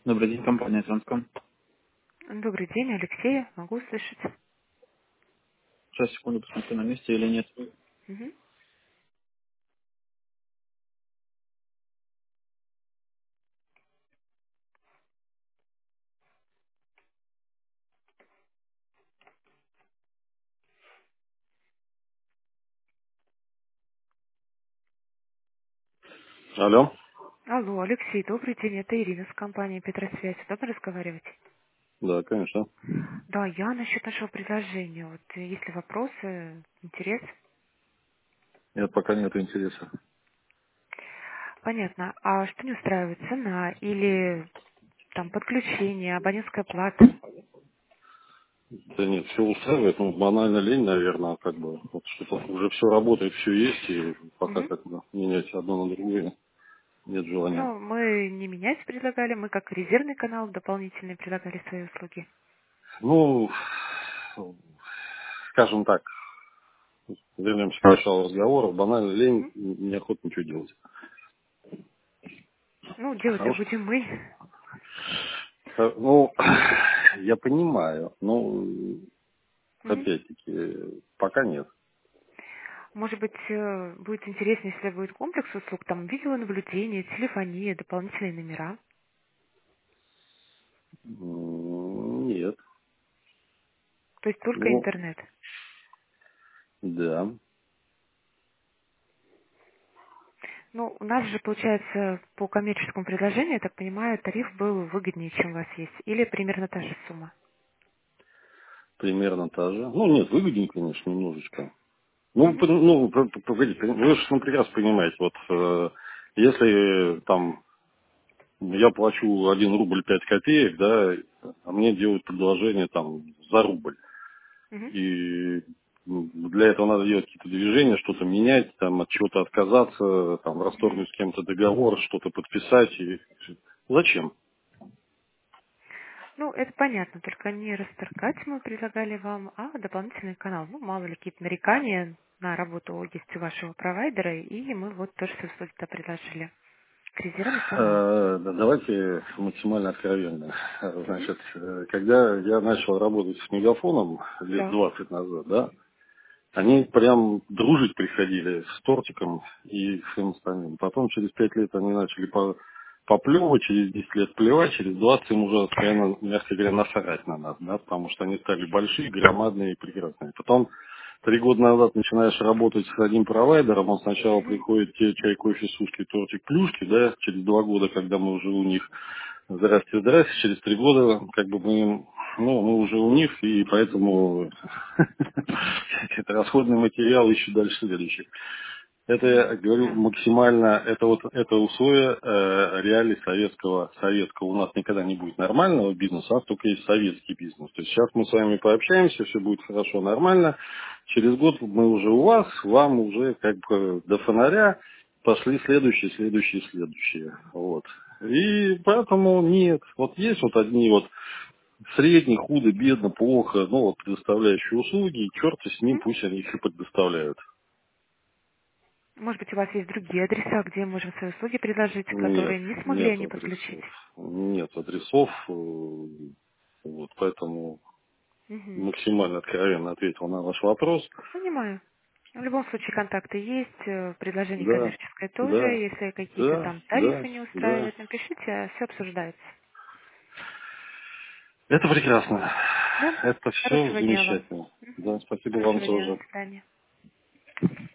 Добрый день, компания Транском. Добрый день, Алексей. Могу услышать? Сейчас, секунду, посмотрю, на месте или нет. Мгм. Алло. Алло, Алексей, добрый день. Это Ирина с компании Петросвязь. Удобно разговаривать? Да, конечно. Да, я насчет нашего предложения. Вот есть ли вопросы, интерес? Нет, пока нет интереса. Понятно. А что не устраивает? Цена или там подключение, абонентская плата? Да нет, все устраивает, ну, банально лень, наверное, как бы. Вот что-то уже все работает, все есть, и пока Мгм. как бы менять одно на другое нет желания. Ну, мы не менять предлагали, мы как резервный канал дополнительные предлагали свои услуги. Ну, скажем так, вернемся к началу разговора, банально лень, Мгм. неохота ничего делать. Ну, делать-то Хорош. будем мы. Ну, я понимаю, но Мгм. опять-таки пока нет. Может быть, будет интереснее, если будет комплекс услуг, там видеонаблюдение, телефония, дополнительные номера. Нет. То есть только Ну, интернет. да. Ну, у нас же, получается, по коммерческому предложению, я так понимаю, тариф был выгоднее, чем у вас есть. Или примерно та же сумма. Примерно та же. Ну, нет, выгоднее, конечно, немножечко. Ну, Мгм. погодите, вы же прекрасно понимаете, вот если там я плачу 1 рубль 5 копеек, да, а мне делают предложение там за рубль. Мгм. И для этого надо делать какие-то движения, что-то менять, там от чего-то отказаться, там Мгм. расторгнуть с кем-то договор, что-то подписать. И... Зачем? Ну, это понятно, только не расторгать мы предлагали вам, а дополнительный канал. Ну, мало ли какие-то нарекания на работу есть у вашего провайдера, и мы вот тоже свои услуги-то предложили. Резервный канал. Да, давайте максимально откровенно. Мгм. Значит, когда я начал работать с Мегафоном лет Да. 20 назад, да, Мгм. они прям дружить приходили с тортиком и всем остальным. Потом через 5 лет они начали поплевывать, через 10 лет плевать, через 20 им уже, откровенно, мягко говоря, насрать на нас, да, потому что они стали большие, громадные и прекрасные. Потом 3 года назад начинаешь работать с одним провайдером, он сначала Мгм. приходит тебе чай, кофе, сушки, тортик, плюшки, да, через 2 года, когда мы уже у них, здрасте, здрасте, через 3 года, как бы мы, ну, мы уже у них, и поэтому это расходный материал еще дальше следующий. Это я Мгм. говорю Да. максимально, это вот это условие реалий советского. У нас никогда не будет нормального бизнеса, а только есть советский бизнес. То есть сейчас мы с вами пообщаемся, все будет хорошо, нормально. Через год мы уже у вас, вам уже как бы до фонаря пошли следующие. Вот. И поэтому нет. Вот есть вот одни вот средний, худо, бедно, плохо, ну вот предоставляющие услуги, и черт с ним, Мгм. пусть они еще предоставляют. Может быть, у вас есть другие адреса, где мы можем свои услуги предложить, Нет, которые не смогли нет они подключить? адресов. Нет адресов. Вот, поэтому Мгм. максимально откровенно ответил на ваш вопрос. Понимаю. В любом случае контакты есть, предложение Да, коммерческое тоже. да, Если какие-то да, там да, тарифы не да. устраивают, напишите, все обсуждается. Это прекрасно. Да? Это все Хорошего дня вам. замечательно. Мгм. Да, спасибо вам Хорошего дня. тоже. До свидания.